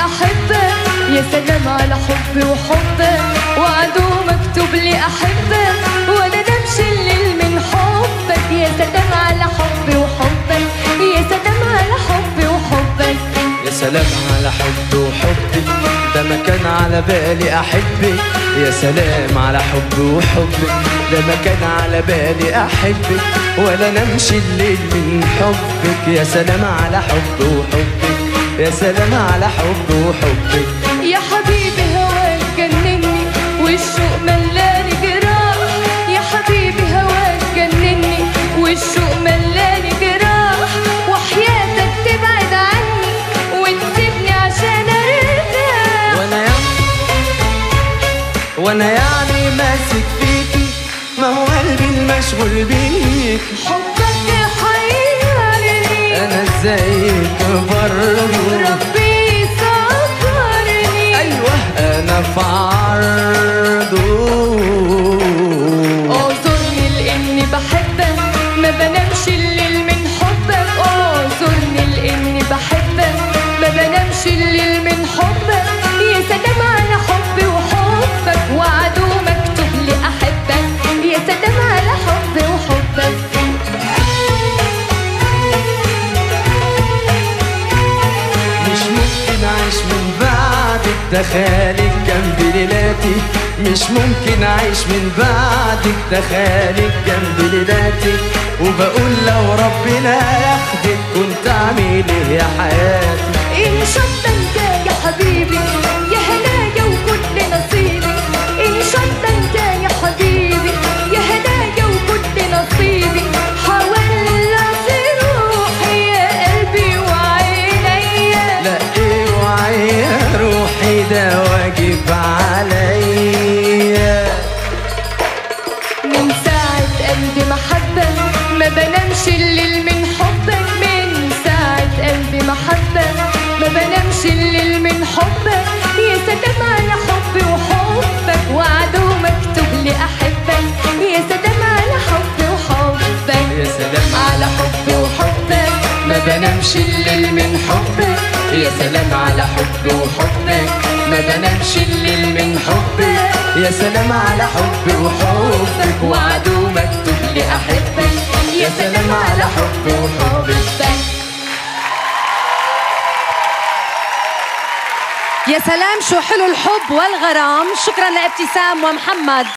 أحبك. يا سلام على حبي وحبك، وعدو مكتوب لي أحبك، وأنا نمشي الليل من حبك. يا سلام على حبي وحبك، يا سلام على حبي وحبك. يا سلام على حبي وحبك، ده ما كان على بالي أحبك. يا سلام على حبي وحبك، ده ما كان على بالي أحبك، ولا نمشي الليل من حبك. يا سلام على حبي وحبك، يا سلام على حبي وحبك. يا حبيبي هواك جنني والشوق ملاني جراح. يا حبيبي هواك جنني والشوق ملاني جراح. وحياتك تبعد عني وتسيبني عشان ارتاح. وانا يعني ماسك فيكي، ما هو قلبي المشغول بيك. حبك يحيرني، انا ازيك برضه ربي يصبرني. ايوه انا في عرضه. اعذرني لاني بحبك، ما بنامش الليل من حبك. اعذرني لاني بحبك، ما بنامش الليل من حبك. يا سلام على حبي وحبك، وعدو مكتوب لي احبك. يا سلام على حبي وحبك. مش ممكن اعيش من بعدك، دخالك جنب ليلاتي. مش ممكن اعيش من بعدك، دخالك جنب ليلاتي. وبقول لو ربنا ياخدك كنت اعمل ايه يا حياتي. ان شاء الله انت يا حبيبي يا هنايا وكل نصيبي. ان شاء الله انت يا حبيبي يا هنايا وكل نصيبي. حولنا في روحي يا قلبي وعينيا. لا اوعي يا روحي، ده واجب عليا. من ساعة قلبي محبة، ما بنامش الليل من حبك. من ساعة قلبي محبة، ما بنامش الليل من حبك. يا سلام على حبي وحبك، وعدو مكتوب لي أحبك. يا سلام على حبي وحبك، يا سلام على حبي وحبك، ما بنامش الليل من حبك. يا سلام على حبي وحبك، ما بنامش الليل من حبك. يا سلام على حبي وحبك، وعدو مكتوب لي أحبك. يا سلام على حبي وحبك. يا سلام شو حلو الحب والغرام. شكرا لابتسام ومحمد.